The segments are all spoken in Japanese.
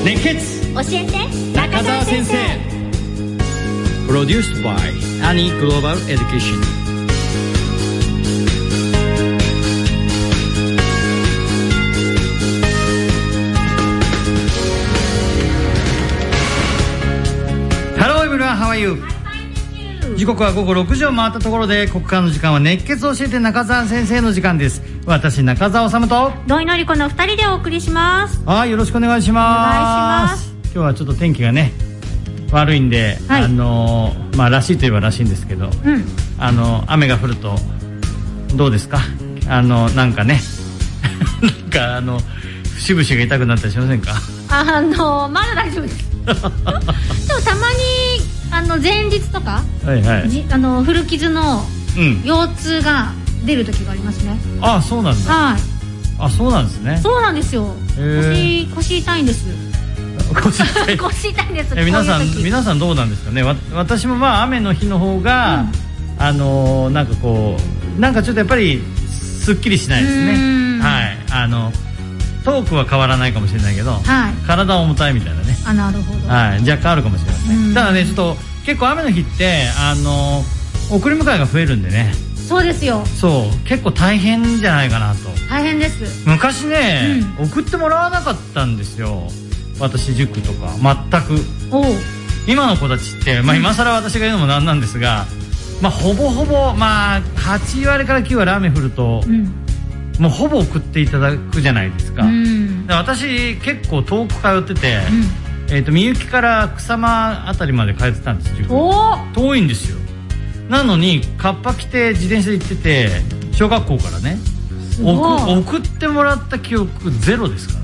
熱血教えて中澤先生。プロデュース by アニーグローバルエデュケーション。Hello everyone, how are you? 時刻は午後6時を回ったところで、ここからの時間は熱血を教えて中澤先生の時間です。私中澤治と土井のり子の2人でお送りします。 はい、よろしくお願いします。今日はちょっと天気がね悪いんで、はい、らしいといえばらしいんですけど、雨が降るとどうですか？なんかねなんか節々が痛くなったりしませんか？ まだ大丈夫ですでもたまに前日とか、はいはい、古傷の腰痛が出る時がありますね。 あ、そうなんだ。はい。あ、そうなんですね。 そうなんですよ。腰痛いんです。腰痛いんです。 皆さんどうなんですかね。私も雨の日の方が、なんかこうなんかちょっとやっぱりすっきりしないですね。はい。トークは変わらないかもしれないけど、はい、体は重たいみたいなね。 あ、なるほど。 はい、若干あるかもしれません。ただね、ちょっと結構雨の日って送り迎えが増えるんでね。 そうですよ。 そう、結構大変じゃないかなと。 大変です。 昔ね、送ってもらわなかったんですよ。私塾とか全く。今の子たちって、今更私が言うのもなんなんですが、ほぼほぼ8割から9割雨降ると、もうほぼ送っていただくじゃないですか。で、私結構遠く通ってて、みゆきから草間あたりまで通ってたんです。塾遠いんですよ。なのにカッパ着て自転車で行ってて、小学校からね送ってもらった記憶ゼロですから。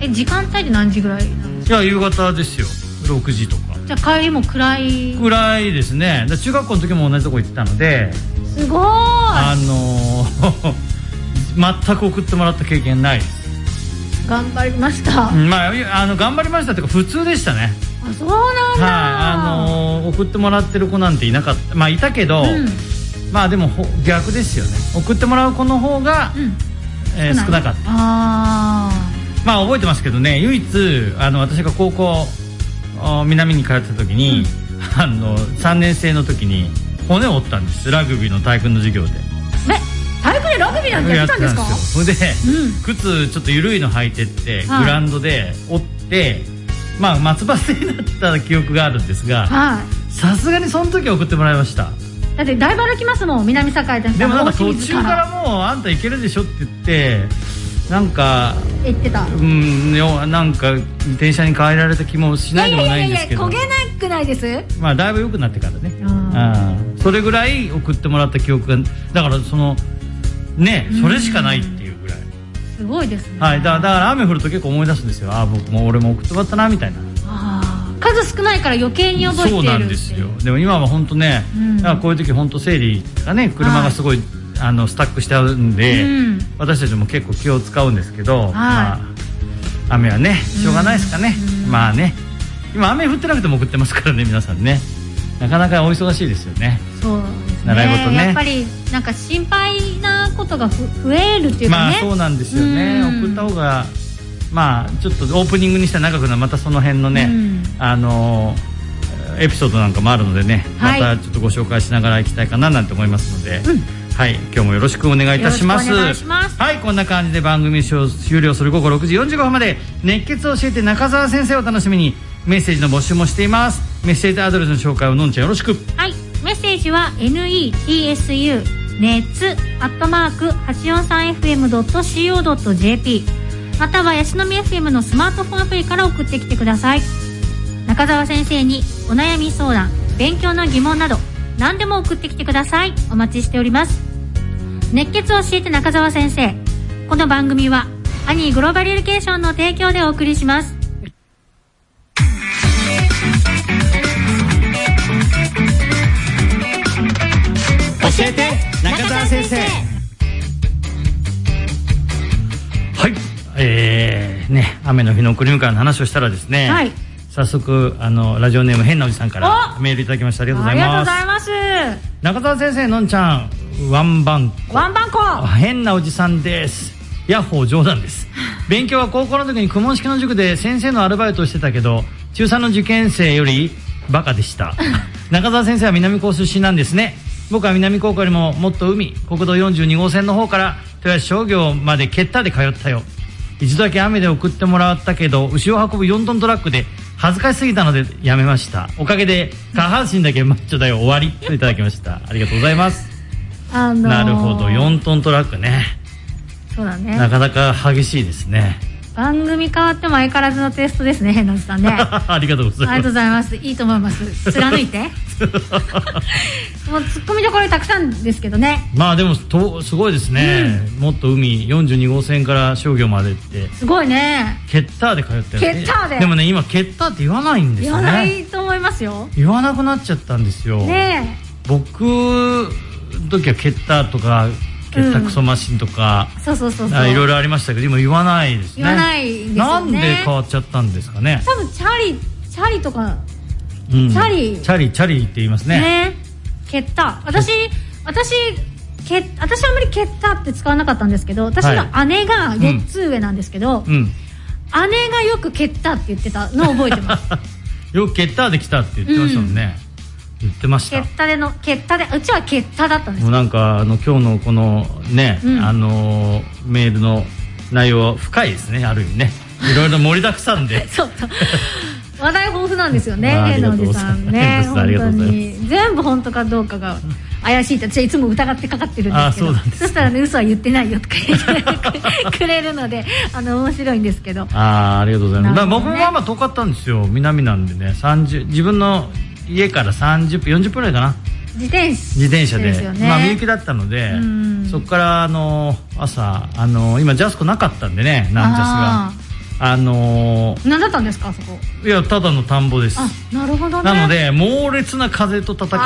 時間帯で何時ぐらいなんですか？ いや、夕方ですよ。6時とか。 じゃあ帰りも暗いですね。中学校の時も同じとこ行ってたので、 すごい全く送ってもらった経験ないです。 頑張りました。 頑張りましたっていうか普通でしたね。 あ、そうなんだ。 はい、送ってもらってる子なんていなかった。いたけど、でも逆ですよね。送ってもらう子の方が、少なかった。覚えてますけどね、唯一私が高校南に通ってた時に、3年生の時に骨を折ったんです。ラグビーの体育の授業で。 体育でラグビーなんてやってたんですか？ それで、靴ちょっと緩いの履いてってグラウンドで折って、松葉杖になった記憶があるんですが、さすがにその時は送ってもらいました。 だってだいぶ歩きますもん、南境で。 でもなんか途中からもうあんた行けるでしょって言ってなんか言ってた。 なんか自転車に変えられた気もしないでもないんですけど。 焦げなくないです？ だいぶ良くなってからね。それぐらい送ってもらった記憶が、だからそれしかないっていうぐらい。 すごいですね。 はい、だから雨降ると結構思い出すんですよ。僕も俺も送ってもらったなみたいな。 数少ないから余計に覚えている。 そうなんですよ。でも今は本当ね、こういう時本当整理がね、車がすごいスタックしちゃうんで、私たちも結構気を使うんですけど、雨はねしょうがないですかね。今雨降ってなくても送ってますからね、皆さんね。なかなかお忙しいですよね。 そうですね。 習い事ね。 やっぱりなんか心配なことが増えるっていうかね。 そうなんですよね。送った方がちょっとオープニングにしたら長くなる、またその辺のね、エピソードなんかもあるのでね、またちょっとご紹介しながらいきたいかななんて思いますので、はい、今日もよろしくお願いいたします。はい、こんな感じで番組終了する午後6時45分まで熱血を教えて中澤先生を楽しみにメッセージの募集もしています。メッセージアドレスの紹介をのんちゃんよろしく。 はい、メッセージは netsu 熱@843fm.co.jp またはヤシの実 FM のスマートフォンアプリから送ってきてください。中澤先生にお悩み相談、勉強の疑問など何でも送ってきてください。お待ちしております。熱血を教えて中澤先生、この番組はアニーグローバルエデュケーションの提供でお送りします。 教えて中澤先生。はい、雨の日の送り迎えの話をしたらですね、早速ラジオネーム変なおじさんからメールいただきました。ありがとうございます。 ありがとうございます。 中澤先生、のんちゃん、ワンバンコ変なおじさんです。ヤッホー、冗談です。 勉強は高校の時に公文式の塾で先生のアルバイトをしてたけど、中3の受験生よりバカでした中澤先生は南高出身なんですね。僕は南高校よりももっと海、国道42号線の方から豊橋商業までケッターで通ったよ。一度だけ雨で送ってもらったけど、牛を運ぶ4トントラックで恥ずかしすぎたのでやめました。おかげで下半身だけマッチョだよ終わりといただきました。ありがとうございます。なるほど、4トントラックね。 そうだね、 なかなか激しいですね。 番組変わっても相変わらずのテストですね、変なおじさんねありがとうございます。 ありがとうございます。いいと思います。貫いてもうツッコミどころたくさんですけどね。 まあでもすごいですね、もっと海42号線から商業までってすごいね。 ケッターで通ってる。 ケッターで。 でもね、今ケッターって言わないんですよね。 言わないと思いますよ。 言わなくなっちゃったんですよね。 僕の時はケッターとかケッタクソマシンとか、 そういろいろありましたけど、今言わないですね。 言わないですよね。 なんで変わっちゃったんですかね。 多分チャリとか、 チャリって言いますね。 ケッター。私あんまりケッターって使わなかったんですけど、私の姉が4つ上なんですけど、姉がよくケッターって言ってたのを覚えてますよくケッターで来たって言ってましたもんね。言ってました。 ケッタで、うちはケッタだったんですよ。 もうなんか今日のこのね、メールの内容は深いですね、ある意味ね。いろいろ盛りだくさんでそう話題豊富なんですよね、変なおじさんね。本当に全部本当かどうかが怪しいって私はいつも疑ってかかってるんですけど、そしたらね、嘘は言ってないよとか言ってくれるので面白いんですけど。 ありがとうございます。僕もまあまあ遠かったんですよ。南なんでね、自分の家から30分40分ぐらいかな、自転車でまあみゆきだったので、そこから朝今ジャスコなかったんでね、なんジャスが何だったんですか、そこ。 いや、ただの田んぼです。 なるほどね。 なので猛烈な風と戦って、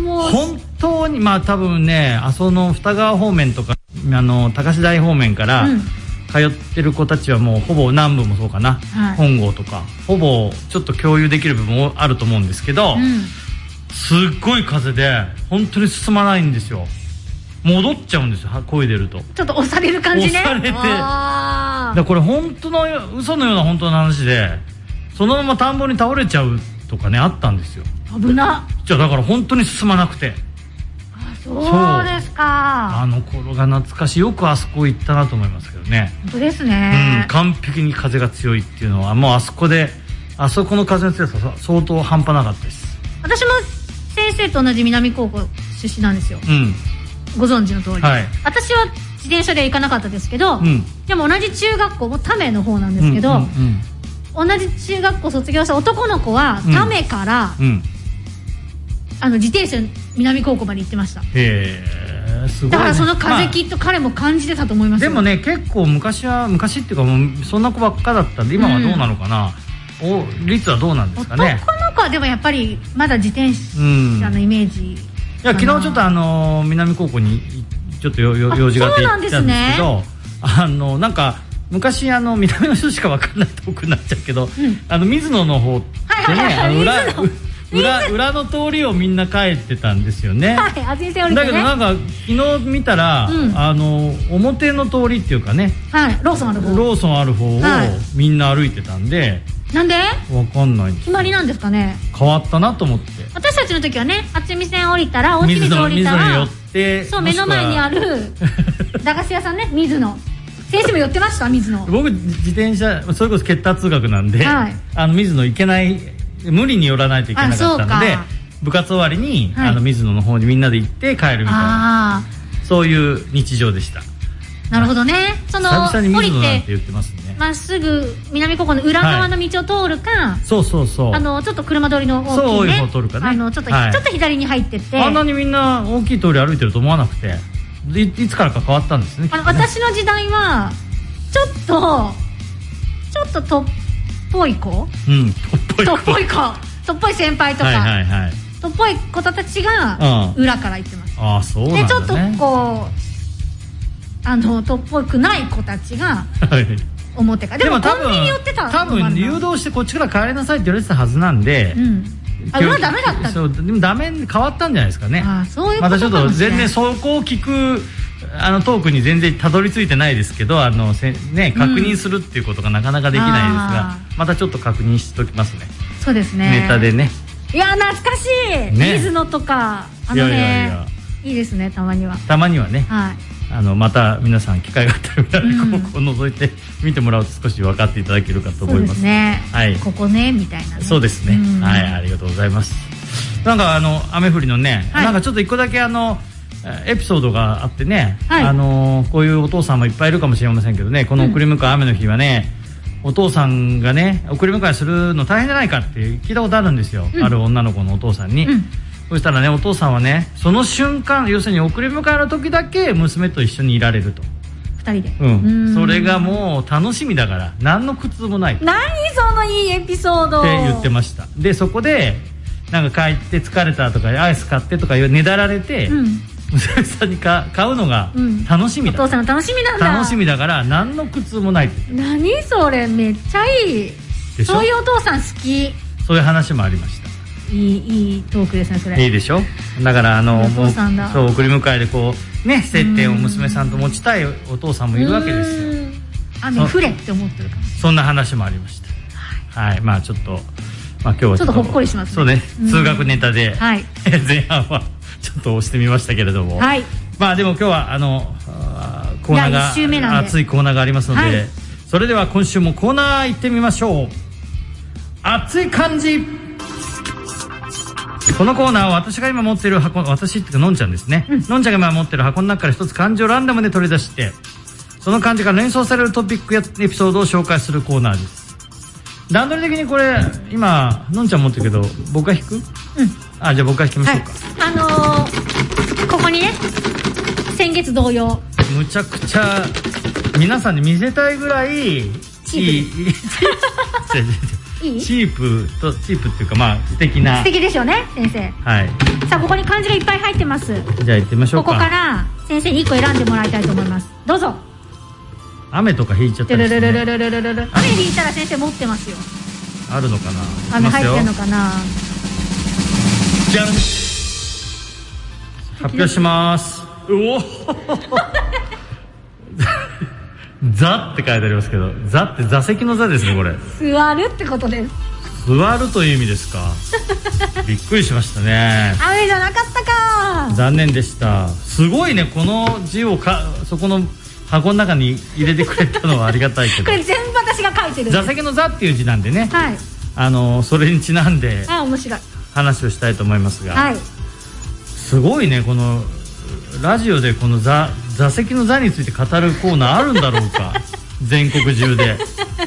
本当にまあ多分ね、二川方面とか高志台方面から通ってる子たちはもうほぼ南部もそうかな、本郷とかほぼちょっと共有できる部分もあると思うんですけど、すっごい風で本当に進まないんですよ。戻っちゃうんですよ、漕いでると。ちょっと押される感じね。 押されて、だこれ本当の嘘のような本当の話で、そのまま田んぼに倒れちゃうとかね、あったんですよ。 危な。 じゃあだから本当に進まなくて。 そうですか。 頃が懐かしい。よくあそこ行ったなと思いますけどね。 本当ですね。 完璧に風が強いっていうのはもうあそこの風の強さ相当半端なかったです。 私も先生と同じ南高校出身なんですよ。ご存知の通り、私は自転車で行かなかったですけど、でも同じ中学校も田目の方なんですけど、同じ中学校卒業した男の子は田目から、自転車南高校まで行ってました。すごいね。だからその風きっと彼も感じてたと思いますよ。 でもね、結構昔っていうかもうそんな子ばっかだったんで、今はどうなのかな、率はどうなんですかね。 男の子はでもやっぱりまだ自転車のイメージ、 いや、昨日ちょっと南高校にちょっと用事があって行ったんですけど、なんか昔南の人しか分かんないトークになっちゃうけど、水野の方ってね、裏の通りをみんな帰ってたんですよね。だけどなんか昨日見たら、表の通りっていうかね、 ローソンある方をみんな歩いてたんで、 なんでわかんない。 決まりなんですかね。 変わったなと思って。 私たちの時はね、渥美線降りたら大清水降りたら水野に寄って、 そう、目の前にある駄菓子屋さんね、水野先生も寄ってました。水野、 僕自転車それこそケッター通学なんで、水野行けない、無理に寄らないといけなかったので、部活終わりに、水野の方にみんなで行って帰るみたいな、そういう日常でした。 なるほどね。 久々に水野なんて言ってますね。 まっすぐ南高校の裏側の道を通るか、 そうちょっと車通りの大きいね、 方通るかね、 ちょっと左に入ってって、 あんなにみんな大きい通り歩いてると思わなくて、いつからか変わったんですね。 私の時代はちょっととっぽい子、とっぽい先輩とか、とっぽい子たちが裏から行ってます。 そうなんだね。 でちょっとこうとっぽくない子たちが表から、でもコンビニ寄ってた。 多分誘導してこっちから帰りなさいって言われてたはずなんで、 裏ダメだった。 でもダメ変わったんじゃないですかね。 そういうことかもしれない。 またちょっと全然そこを聞くトークに全然たどり着いてないですけど確認するっていうことがなかなかできないですが、またちょっと確認しておきますね。 そうですね、 ネタでね。 いや懐かしい、水野とかいいですね。たまにはね、また皆さん機会があったらここを覗いて見てもらうと少し分かっていただけるかと思います。そうですね、ここねみたいなね。そうですね、ありがとうございます。なんか雨降りのね、なんかちょっと一個だけエピソードがあってね、こういうお父さんもいっぱいいるかもしれませんけどね、この送り迎え雨の日はね、お父さんがね送り迎えするの大変じゃないかって聞いたことあるんですよ、ある女の子のお父さんに。そしたらね、お父さんはね、その瞬間、要するに送り迎えの時だけ娘と一緒にいられると。2人で。それがもう楽しみだから、何の苦痛もない。 何そのいいエピソードって言ってました。で、そこで、なんか帰って疲れたとか、アイス買ってとかねだられて、娘さんに買うのが楽しみだ。 お父さんの楽しみなんだ。 楽しみだから、何の苦痛もないって。 何それ、めっちゃいい。そういうお父さん好き。 そういう話もありました。 いいトークですね、それ。 いいでしょ。だからお父さんだ。 そう、送り迎えでこうね、接点を娘さんと持ちたいお父さんもいるわけですよ。 雨降れって思ってるかも。 そんな話もありました。はい、まあちょっと、今日はちょっとほっこりしますね。 そうね、通学ネタで前半はちょっと押してみましたけれども、まあでも今日はコーナーが熱いコーナーがありますので、それでは今週もコーナー行ってみましょう。熱い漢字。このコーナーは私が今持っている箱、私っていうかのんちゃんですね、のんちゃんが今持っている箱の中から一つ漢字をランダムで取り出して、その漢字から連想されるトピックやエピソードを紹介するコーナーです。段取り的にこれ今のんちゃん持ってるけど僕が引く？じゃあ僕が引きましょうか。 ここにね、先月同様むちゃくちゃ皆さんに見せたいぐらいチープっていうか、まあ素敵でしょうね、先生。さあ、ここに漢字がいっぱい入ってます。 じゃあ行ってみましょうか。 ここから先生に1個選んでもらいたいと思います。どうぞ。 雨とか引いちゃったりしてね。 雨引いたら先生持ってますよ。 あるのかな。 雨入ってんのかな。 じゃん。発表します。うお座って書いてありますけど、座って座席の座ですね、これ。 座るってことです。 座るという意味ですか。びっくりしましたね。 雨じゃなかったか。 残念でした。すごいね、この字をそこの箱の中に入れてくれたのはありがたいけど。 これ全部私が書いてる。 座席の座っていう字なんでね、それにちなんで面白い話をしたいと思いますが、すごいね、このラジオでこの座席の座について語るコーナーあるんだろうか。全国中で。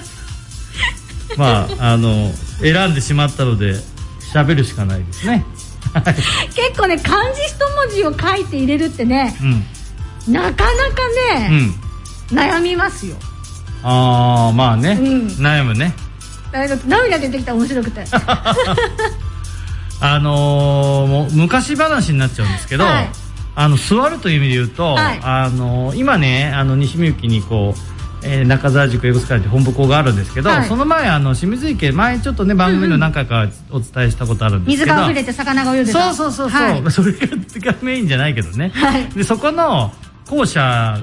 まあ選んでしまったので喋るしかないですね。 結構ね、漢字一文字を書いて入れるってね、なかなかね、悩みますよ。まあね、悩むね。涙出てきた、面白くて。 もう昔話になっちゃうんですけど、座るという意味で言うと、今ね、西みゆきにこう、中澤塾英語スカイって本部校があるんですけど、その前清水池、前ちょっとね番組の何回かお伝えしたことあるんですけど、 水が溢れて魚が泳いでた。 そう、それがメインじゃないけどね。でそこの校舎、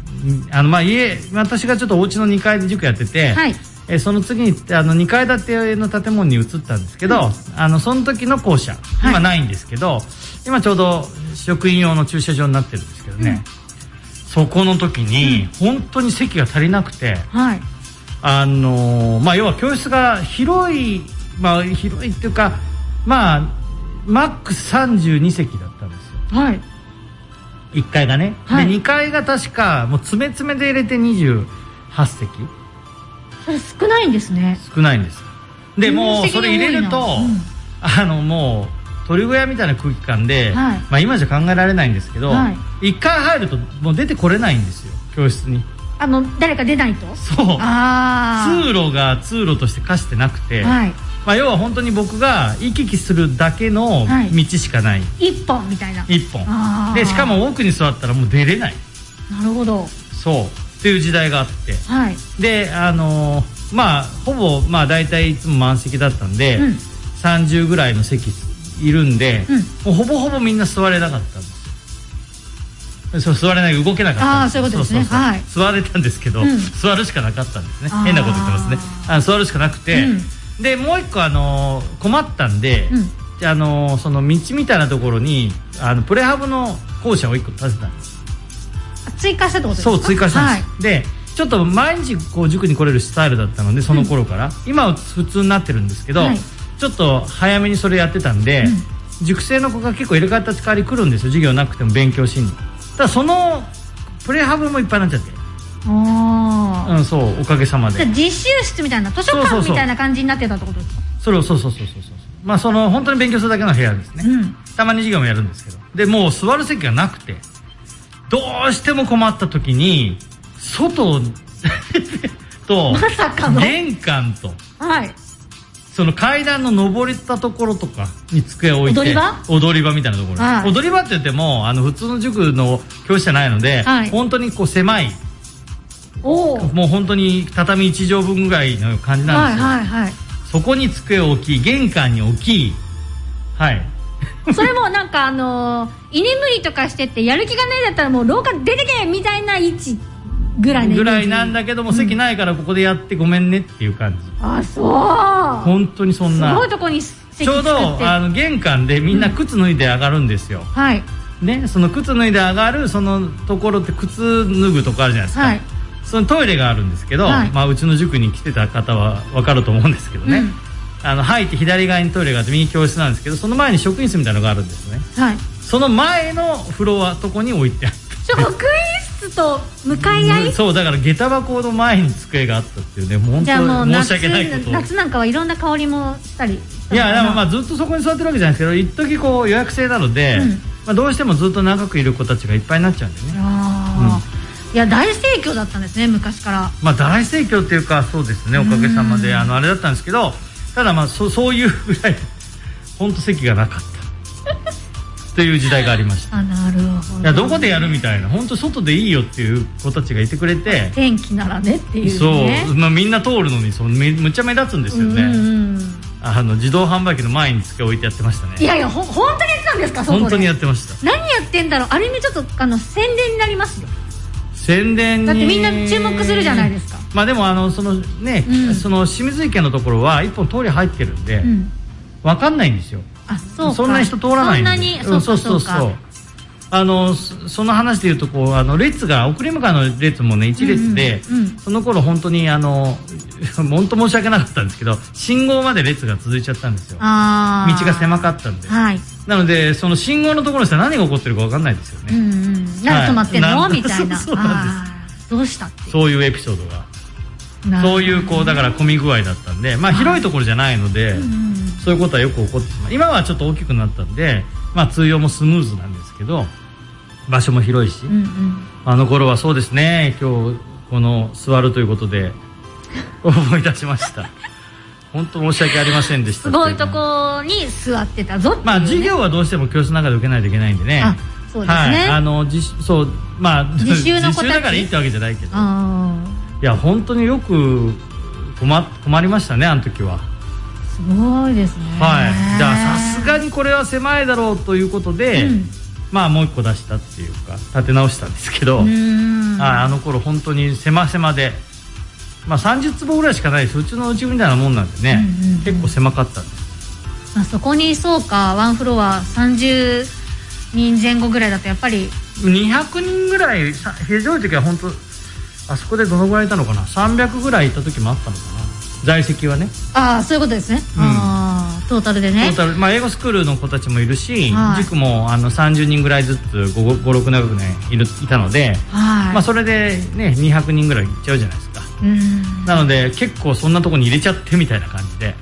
私がちょっとお家の2階で塾やってて、その次に2階建ての建物に移ったんですけど、その時の校舎今ないんですけど、今ちょうど職員用の駐車場になってるんですけどね、そこの時に本当に席が足りなくて、要は教室が広いっていうか、マックス32席だったんですよ。1階がね、で2階が確かもう詰め詰めで入れて28席。 それ少ないんですね。 少ないんです。でもうそれ入れると、もう鳥小屋みたいな空気感で、今じゃ考えられないんですけど、1回入るともう出てこれないんですよ、教室に。 誰か出ないと。 そう、通路が通路として化してなくて、要は本当に僕が行き来するだけの道しかない、 一本みたいな。 一本で、しかも奥に座ったらもう出れない。 なるほど。 そうっていう時代があって、でほぼ大体いつも満席だったんで、30ぐらいの席いるんで、もうほぼほぼみんな座れなかったんですよ。 座れない、動けなかったんです。 そういうことですね。はい。 座れたんですけど、座るしかなかったんですね。変なこと言ってますね。座るしかなくて、でもう一個困ったんで、その道みたいなところにプレハブの校舎を一個建てたんです。 追加したってことですか？ そう、追加したんです。でちょっと毎日こう塾に来れるスタイルだったので、その頃から、今は普通になってるんですけど、ちょっと早めにそれやってたんで、塾生の子が結構入れ替わった代わり来るんですよ、授業なくても勉強しに。ただそのプレハブもいっぱいになっちゃって、そう、おかげさまで実習室みたいな図書館みたいな感じになってたってことですか？ そうまあ本当に勉強するだけの部屋ですね。たまに授業もやるんですけど、でもう座る席がなくて、どうしても困った時に外とまさかの玄関と、その階段の上りたところとかに机を置いて、踊り場みたいなところ、踊り場って言っても普通の塾の教室じゃないので、本当にこう狭い、もう本当に畳1畳分ぐらいの感じなんですよ。そこに机を置き、玄関に置き、 それもなんか居眠りとかしててやる気がないだったらもう廊下出てけみたいな位置ぐらいなんだけども、席ないからここでやってごめんねっていう感じ。そう、 本当にそんなすごいとこに席作って、 ちょうど玄関でみんな靴脱いで上がるんですよ。ね、その靴脱いで上がるそのところって靴脱ぐとこあるじゃないですか。そのトイレがあるんですけど、うちの塾に来てた方は分かると思うんですけどね、入って左側にトイレがあって右教室なんですけど、その前に職員室みたいなのがあるんですね。その前のフロアとこに置いてあった。 職員室と向かい合い、 そうだから下駄箱の前に机があったっていうね、本当に申し訳ないこと。 夏なんかはいろんな香りもしたり。 いやでもずっとそこに座ってるわけじゃないですけど、一時こう予約制なので、どうしてもずっと長くいる子たちがいっぱいになっちゃうんでね。いや大盛況だったんですね、昔から。 大盛況っていうか、そうですね、おかげさまであれだったんですけど、ただそういうぐらい本当席がなかったという時代がありました。 なるほど。 いやどこでやるみたいな、本当外でいいよっていう子たちがいてくれて、 天気ならねっていうね。 そう、みんな通るのにむっちゃ目立つんですよね。自動販売機の前に机置いてやってましたね。 いや本当にやってたんですか？ 本当にやってました。 何やってんだろう。ある意味ちょっと宣伝になりますよ。 宣伝にだってみんな注目するじゃないですか。 でもその清水池のところは一本通り入ってるんで、分かんないんですよ。そんな人通らないんで。その話でいうと列が送り迎えの列もね1列で、その頃本当に本当申し訳なかったんですけど、信号まで列が続いちゃったんですよ。道が狭かったんで、なのでその信号のところにしたら何が起こってるか分かんないですよね。 なんで止まってんのみたいな。 そうなんです。 どうしたって、 そういうエピソードが、そういうだから混み具合だったんで、広いところじゃないので、そういうことはよく起こってしまう。今はちょっと大きくなったんで、通用もスムーズなんですけど、場所も広いし、あの頃はそうですね、今日この座るということで思い出しました本当申し訳ありませんでした。 すごいとこに座ってたぞっていうね。 授業はどうしても教室の中で受けないといけないんでね。 そうですね。 実習の子たち、実習だからいいってわけじゃないけど、いや本当によく困りましたね、あの時は。 すごいですね。 じゃあさすがにこれは狭いだろうということで、もう一個出したっていうか立て直したんですけど、あの頃本当に狭で、30坪ぐらいしかないです。うちのうちみたいなもんなんでね、結構狭かったんです。 そこにワンフロア30人前後ぐらいだとやっぱり 200人ぐらい、ひどい時は本当あそこでどのぐらいいたのかな、300ぐらいいた時もあったのかな、在籍はね。そういうことですね。トータルでね。 英語スクールの子たちもいるし、塾も30人ぐらいずつ5,6 学年いたので、それでね200人ぐらいいっちゃうじゃないですか。なので結構そんなとこに入れちゃってみたいな感じで、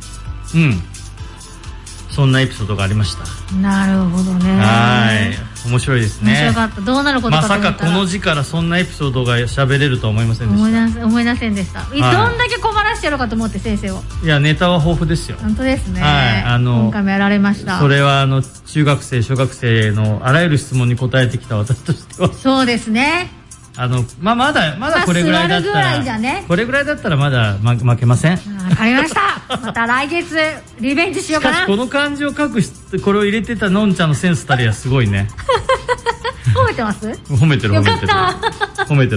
そんなエピソードがありました。 なるほどね。 面白いですね。 面白かった。どうなることかと思ったら、 まさかこの字からそんなエピソードが喋れるとは思いませんでした。 思い出せんでした。どんだけ困らしてやろうかと思って、先生を。 いや、ネタは豊富ですよ。 本当ですね。今回もやられました。 それは中学生小学生のあらゆる質問に答えてきた私としては。 そうですね。 まだこれぐらいだったら、これぐらいだったらまだ負けません。 わかりました。また来月リベンジしようかな。 しかしこの漢字を書くこれを入れてたのんちゃんのセンスたりはすごいね。 褒めてます？ 褒めてる。 よかった。 褒めてる。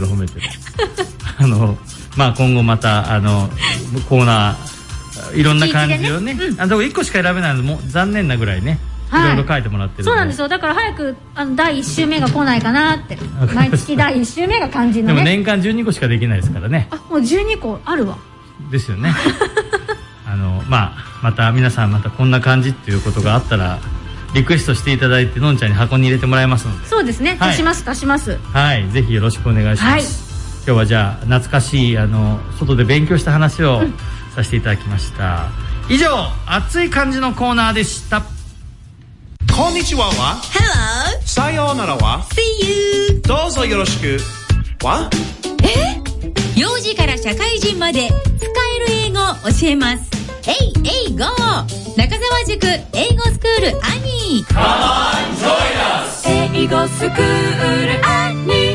まあ今後またコーナーいろんな感じをね、1個しか選べないのも残念なぐらいね、いろいろ書いてもらってる。 そうなんですよ。だから早く第1週目が来ないかなって。毎月第1週目が肝心のね。 でも年間12個しかできないですからね。 もう12個あるわ。 ですよね。また皆さんまたこんな感じっていうことがあったらリクエストしていただいてのんちゃんに箱に入れてもらいますので。 そうですね、足します。 はい、ぜひよろしくお願いします。今日はじゃあ懐かしい外で勉強した話をさせていただきました。以上、熱い感じのコーナーでした。 こんにちはは Hello。 さようならは See you。 どうぞよろしくは幼児から社会人まで使える英語を教えます。英語中澤塾英語スクールアニー。 Come on, join us。 英語スクールアニー。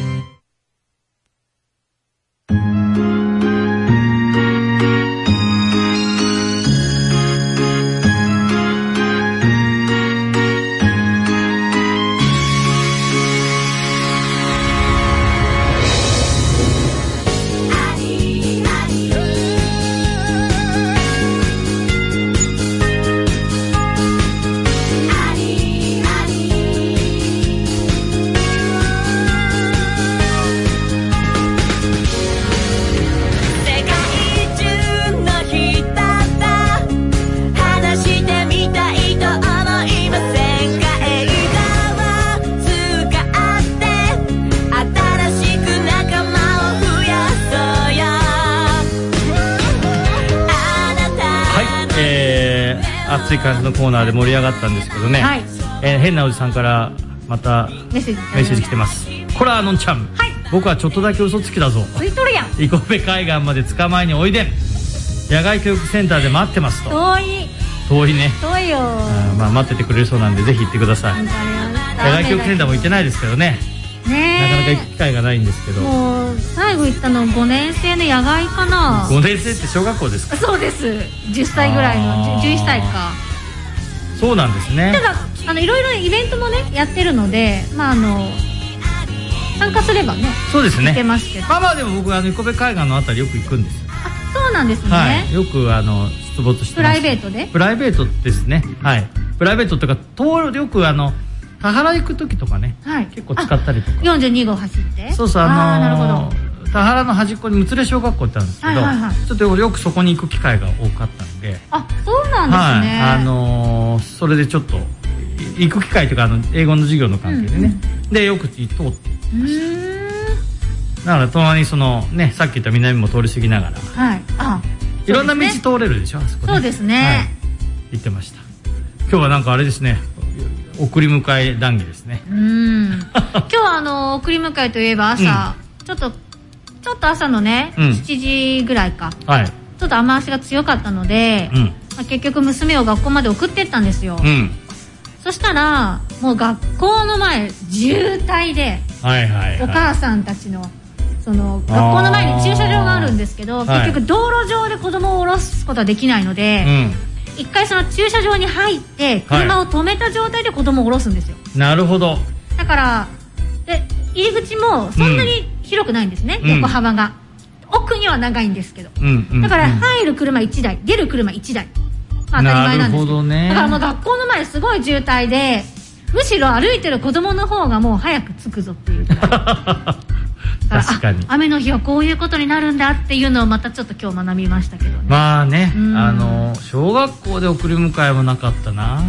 熱い感じのコーナーで盛り上がったんですけどね、変なおじさんからまたメッセージ来てます。こらのんちゃん、僕はちょっとだけ嘘つきだぞ。 ついとるやん。 生部海岸まで捕まえにおいで、野外教育センターで待ってますと。遠いね。 遠いよ。 待っててくれるそうなんでぜひ行ってください。野外教育センターも行ってないですけどね、なかなか行く機会がないんですけど。 もう最後行ったの5年生の野外かな。 5年生って小学校ですか？ そうです。10歳ぐらいの11歳か。 そうなんですね。 ただいろいろイベントもねやってるので、参加すればね、 そうですね、 行けますけど。 でも僕生部海岸のあたりよく行くんですよ。 そうなんですね。 よく出没してます。 プライベートで？ プライベートですね。プライベートとかよく田原行く時とかね、結構使ったりとか。 42号走って。 そうそう、 なるほど。 田原の端っこにむつれ小学校ってあるんですけど、ちょっとよくそこに行く機会が多かったんで。 そうなんですね。 それでちょっと行く機会というか英語の授業の関係でね、でよく通ってました。だから隣にさっき言った南も通り過ぎながら、いろんな道通れるでしょ、あそこね。 そうですね。 行ってました。今日はなんかあれですね、送り迎え談義ですね。 今日は送り迎えといえば朝、ちょっと朝のね、7時ぐらいか、ちょっと雨足が強かったので、結局娘を学校まで送ってったんですよ。そしたらもう学校の前渋滞で、お母さんたちの学校の前に駐車場があるんですけど、結局道路上で子供を降ろすことはできないので、一回その駐車場に入って車を止めた状態で子供を降ろすんですよ。 なるほど。 だから入り口もそんなに広くないんですね、横幅が。奥には長いんですけど、だから入る車1台出る車1台、当たり前なんですけど、だからもう学校の前すごい渋滞で、むしろ歩いてる子供の方がもう早く着くぞっていう確かに雨の日はこういうことになるんだっていうのをまたちょっと今日学びましたけどね。 小学校で送り迎えもなかったな。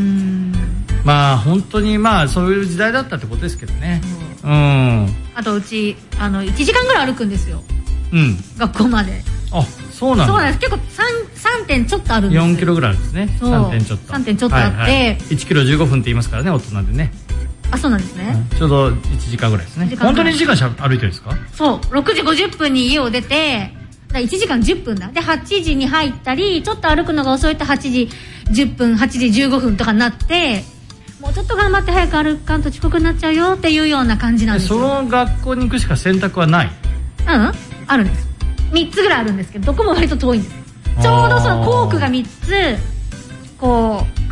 本当にそういう時代だったってことですけどね。あとうち1時間ぐらい歩くんですよ、学校まで。 そうなんです。 結構 3点ちょっとあるんですよ。 4キロぐらいあるんですね。3点ちょっと。 3点ちょっとあって、 1キロ15分って言いますからね、大人でね。 そうなんですね。 ちょうど1時間ぐらいですね。本当に1時間歩いてるんですか？ そう、6時50分に家を出て、1時間10分だ。で、8時に入ったり、ちょっと歩くのが遅いと8時10分、8時15分とかになって、もうちょっと頑張って早く歩かんと遅刻になっちゃうよっていうような感じなんですよ。 その学校に行くしか選択はない？ あるんです。3つぐらいあるんですけど、どこも割と遠いんです。ちょうどその校区が3つこう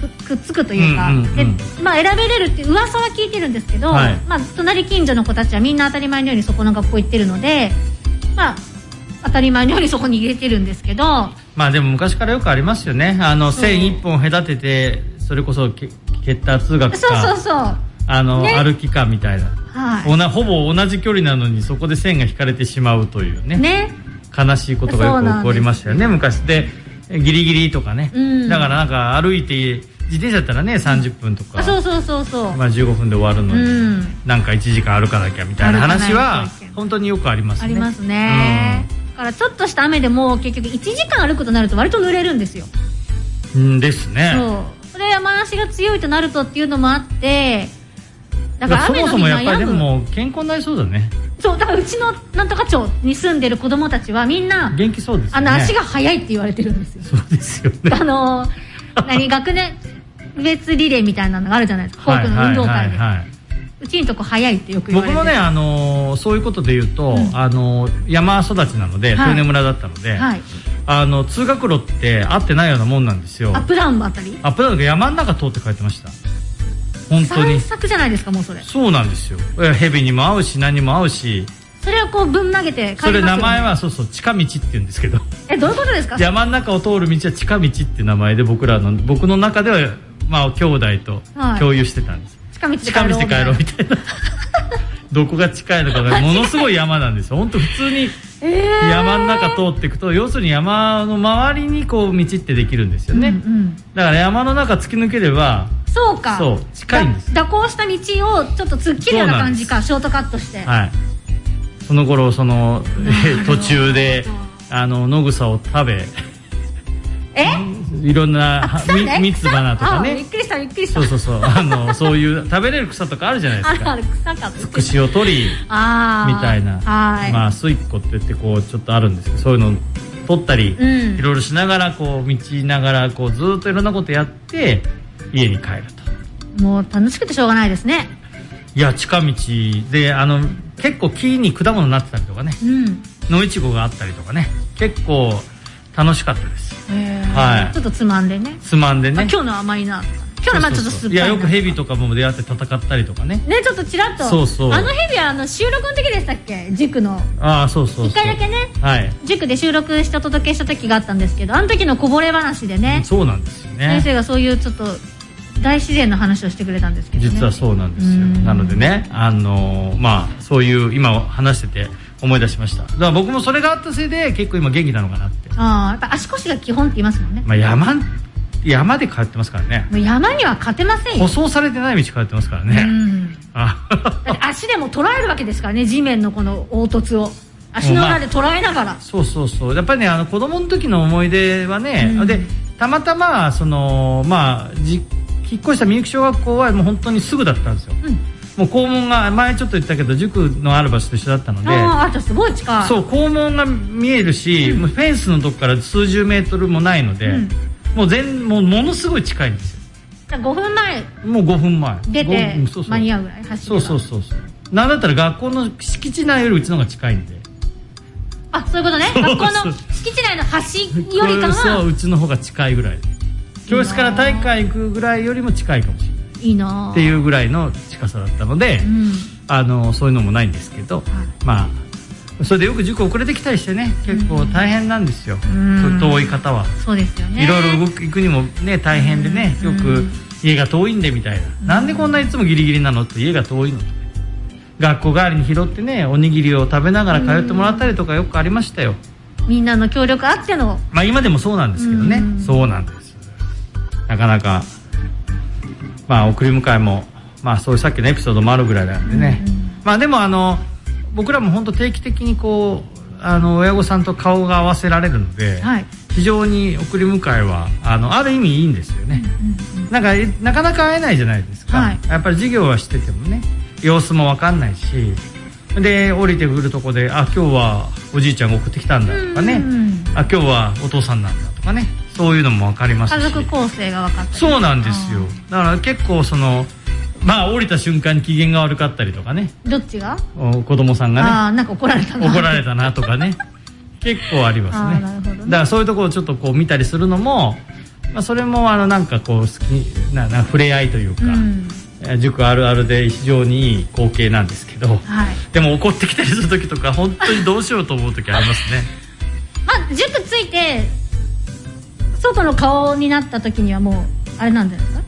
くっつくというか、でまあ、選べれるって噂は聞いてるんですけど、まあ、隣近所の子たちはみんな当たり前のようにそこの学校行ってるので、まあ、当たり前のようにそこに入れてるんですけど、 まあでも昔からよくありますよね。線一本隔ててそれこそ血統通学か、 そうね、 歩きかみたいな、ほぼ同じ距離なのにそこで線が引かれてしまうというね悲しいことがよく起こりましたよね、昔で。ギリギリとかね、だからなんか歩いて自転車だったらね30分とか、まあ、15分で終わるのに、なんか1時間歩かなきゃみたいな話は本当によくありますね。 ありますね、だからちょっとした雨でも結局1時間歩くとなると割と濡れるんですよ。 ですね。 それ山足が強いとなるとっていうのもあって、だから雨の日そもそもやっぱりでも健康になりそうだね。 そうだからうちのなんとか町に住んでる子供たちはみんな元気そうですよね。 足が速いって言われてるんですよ。 そうですよね。 学年別リレーみたいなのがあるじゃないですか、校区の運動会で。うちのとこ速いってよく言われてる。僕もね、そういうことで言うと、山育ちなので、豊根村だったので、通学路って合ってないようなもんなんですよ。 アップダウンあたり、 アップダウンが山の中通って帰ってました。本当に散策じゃないですか。もうそれそうなんですよ。蛇にも合うし何にも合うし、 それをこうぶん投げて帰りますよね。 それ名前は近道って言うんですけど、 どういうことですか。 山の中を通る道は近道って名前で僕の中ではまあ兄弟と共有してたんです。近道で帰ろうみたいなどこが近いのかがものすごい山なんですよ。本当普通に山の中通っていくと、要するに山の周りにこう道ってできるんですよね、だから山の中突き抜ければそう近いんです。 蛇行した道をちょっと突っ切るような感じか、ショートカットして、 その頃途中で野草を食べいろんな蜜花とかね。 びっくりした。 そういう食べれる草とかあるじゃないですか。 草かつくしを取りみたいな、まあスイッコって言ってこうちょっとあるんですけど、そういうのを取ったりいろいろしながらこう道ながらこうずっといろんなことやって家に帰ると。 もう楽しくてしょうがないですね。 いや近道で結構木に果物になってたりとかね、野いちごがあったりとかね、結構楽しかったです。 ちょっとつまんでね。 今日の甘いなとか、今日のちょっと酸っぱいな。 いやよくヘビとかも出会って戦ったりとかね。 ちょっとちらっと。ヘビは収録の時でしたっけ、塾の。一回だけね、塾で収録してお届けした時があったんですけど、あの時のこぼれ話でね。 そうなんですよね。 先生がそういうちょっと大自然の話をしてくれたんですけどね。 実はそうなんですよ。なのでね、まあそういう今話してて思い出しました。だから僕もそれがあったせいで結構今元気なのかなって。 やっぱ足腰が基本って言いますもんね。 まあ山で通ってますからね。 もう山には勝てませんよ。 舗装されてない道通ってますからね。 だって足でも捉えるわけですからね、地面のこの凹凸を足の裏で捉えながら。やっぱりね、子供の時の思い出はね、でたまたま引っ越したみゆき小学校はもう本当にすぐだったんですよ。もう校門が前ちょっと言ったけど塾のある場所と一緒だったので、 あとすごい近い。 校門が見えるし、もうフェンスのとこから数十メートルもないので、もうものすごい近いんですよ。 5分前。 もう5分前出て間に合うぐらい走れば。 なんだったら学校の敷地内よりうちの方が近いんで。 そういうことね。学校の敷地内の端よりかはうちの方が近いぐらい。教室から体育館行くぐらいよりも近いかもしれない。 いいなっていうぐらいの近さだったので、そういうのもないんですけど、まあそれでよく塾遅れてきたりしてね、結構大変なんですよ。遠い方は。 そうですよね。 いろいろ行くにもね大変でね、よく家が遠いんでみたいな。なんでこんないつもギリギリなのって、家が遠いのと。学校帰りに拾ってね、おにぎりを食べながら通ってもらったりとかよくありましたよ。 みんなの協力あっての。 まあ今でもそうなんですけどね。そうなんです。なかなかまあ送り迎えもまあそういうさっきのエピソードもあるぐらいなんでね。まあでも僕らも本当定期的にこう親御さんと顔が合わせられるので、非常に送り迎えはある意味いいんですよね。なかなか会えないじゃないですか。やっぱり授業はしててもね、様子も分かんないし、で降りてくるとこで今日はおじいちゃんが送ってきたんだとかね、今日はお父さんなんだとかね、そういうのも分かりますし、 家族構成が分かったり。 そうなんですよ。だから結構降りた瞬間に機嫌が悪かったりとかね。 どっちが？ 子供さんがね。 なんか怒られたなとかね。結構ありますね。だからそういうところをちょっとこう見たりするのもまあ、それもなんかこう好きな触れ合いというか、塾あるあるで非常にいい光景なんですけど、はい、でも怒ってきたりする時とか本当にどうしようと思う時ありますね。 まあ塾ついて外の顔になった時にはもうあれなんじゃないですか、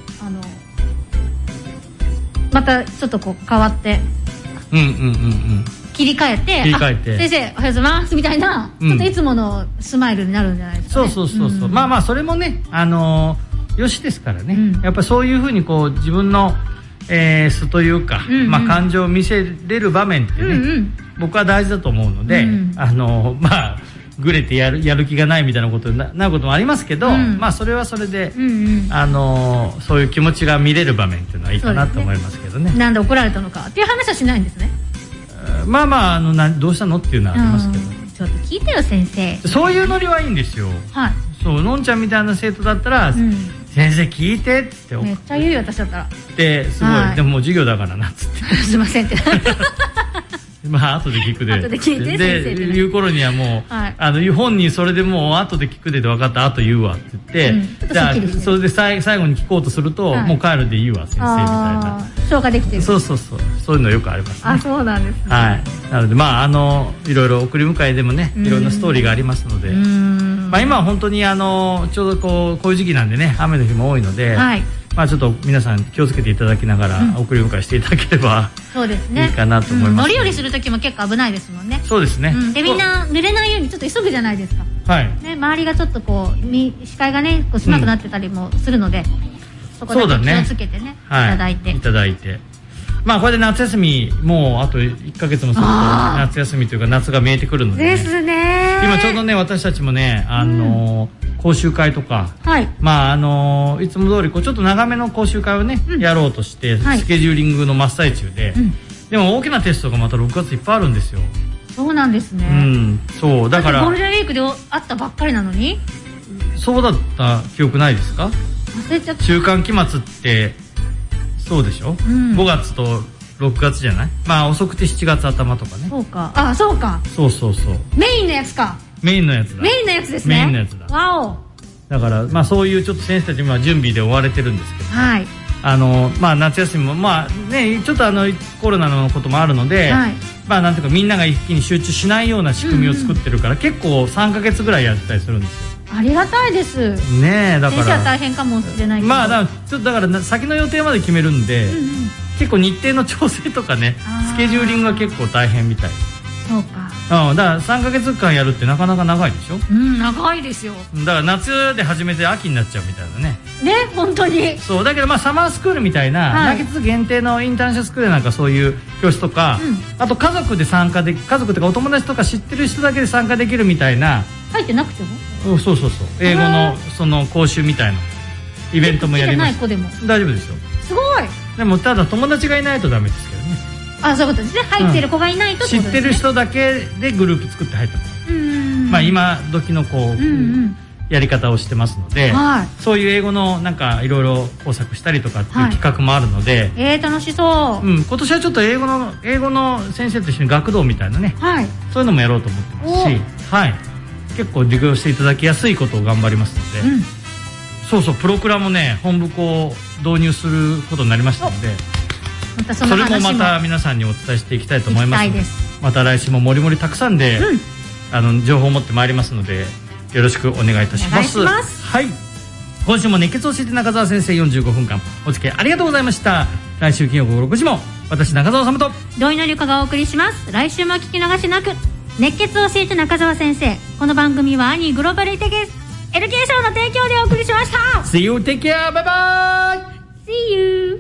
またちょっとこう変わって切り替えて先生おはようございますみたいな、ちょっといつものスマイルになるんじゃないですかね。そう、 まあまあそれもねよしですからね、やっぱりそういうふうにこう自分の素というか、まあ、感情を見せれる場面ってね、僕は大事だと思うので、まあぐれてやる気がないみたいなことになることもありますけど、まあそれはそれで、そういう気持ちが見れる場面っていうのはいいかなと思いますけどね。 なんで怒られたのかっていう話はしないんですね。 まあまあどうしたのっていうのはありますけど、 ちょっと聞いてよ先生。 そういうノリはいいんですよ。はい。そうのんちゃんみたいな生徒だったら、先生聞いてってめっちゃ言うよ私だったら。 ですごい、でももう授業だからなっつってすいませんってまあ後で聞くで後で聞いてで言う頃にはもう、本人それでもう後で聞くで分かった後言うわって言って、じゃあそれで最後に聞こうとすると、もう帰るで言うわ先生みたいな消化できてる。 そういうのよくありますね。 あ、そうなんですね。 はい。なのでまあいろいろ送り迎えでもね、いろんなストーリーがありますので、まあ今は本当にちょうどこういう時期なんでね、雨の日も多いので、まあちょっと皆さん気をつけていただきながら送り迎えしていただければ、 そうですね、 いいかなと思います。 乗り降りする時も結構危ないですもんね。 そうですね。 でみんな濡れないようにちょっと急ぐじゃないですか。はい。ね、周りがちょっとこう視界がねこう狭くなってたりもするので、そこだけ気をつけてね、いただいて。まあこれで夏休みもうあと1ヶ月もすると夏休みというか夏が見えてくるので、 ですね。 今ちょうどね私たちもね講習会とか、まあいつも通りこうちょっと長めの講習会をねやろうとしてスケジューリングの真っ最中で、でも大きなテストがまた6月いっぱいあるんですよ。 そうなんですね。 そうだからゴールデンウィークであったばっかりなのに。 そうだった記憶ないですか？ 忘れちゃった。 中間期末ってそうでしょ、5月と6月じゃない？まあ遅くて7月頭とかね。 そうか。あ、そうか。 そうメインのやつか。 メインのやつだ。 メインのやつですね。 メインのやつだ。 わお。 だからまあそういうちょっと先生たち今準備で追われてるんですけど、 はい。 まあ夏休みもまあねちょっとコロナのこともあるので、まあなんていうかみんなが一気に集中しないような仕組みを作ってるから、結構3ヶ月ぐらいやったりするんですよ。 ありがたいです。 ねえだから。 先生は大変かもしれないけど。 まあちょっとだから先の予定まで決めるんで、結構日程の調整とかねスケジューリングが結構大変みたい。 そうか。 だから3ヶ月間やるってなかなか長いでしょ。 長いですよ。 だから夏で始めて秋になっちゃうみたいなね。 ね、本当に。 そうだけどまあサマースクールみたいな来月限定のインターナショナルスクールなんかそういう教室とか、あと家族で参加で家族とかお友達とか知ってる人だけで参加できるみたいな。 入ってなくても？ そう英語のその講習みたいなイベントもやります。 大丈夫ですよ。 すごい。 でもただ友達がいないとダメですけどね。 あ、そういうことですね。入ってる子がいないと知ってる人だけでグループ作って入ってもらう。まあ今時のこうやり方をしてますので、そういう英語のなんかいろいろ工作したりとかっていう企画もあるので、 楽しそう。 今年はちょっと英語の先生と一緒に学童みたいなね、そういうのもやろうと思ってますし、結構授業していただきやすいことを頑張りますので、プロクラもね本部校導入することになりましたので、それもまた皆さんにお伝えしていきたいと思いますので、また来週ももりもりたくさんで情報を持ってまいりますのでよろしくお願いいたします。はい、今週も熱血を教えて中澤先生45分間お付き合いありがとうございました。来週金曜午後6時も私中澤様と土井のりかがお送りします。来週も聞き逃しなく。熱血を教えて中澤先生。この番組はアニーグローバルエデュケーションの提供でお送りしました。 See you, take care, bye bye. See you.